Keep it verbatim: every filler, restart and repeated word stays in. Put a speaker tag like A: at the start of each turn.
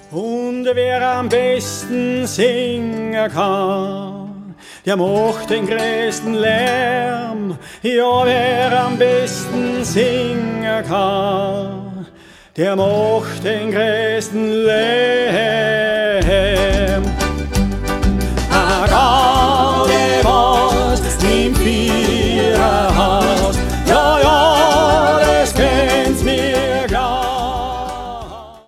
A: Und wer am besten singen kann, der macht den größten Lärm. Ja, wer am besten singen kann, der macht den größten Lärm.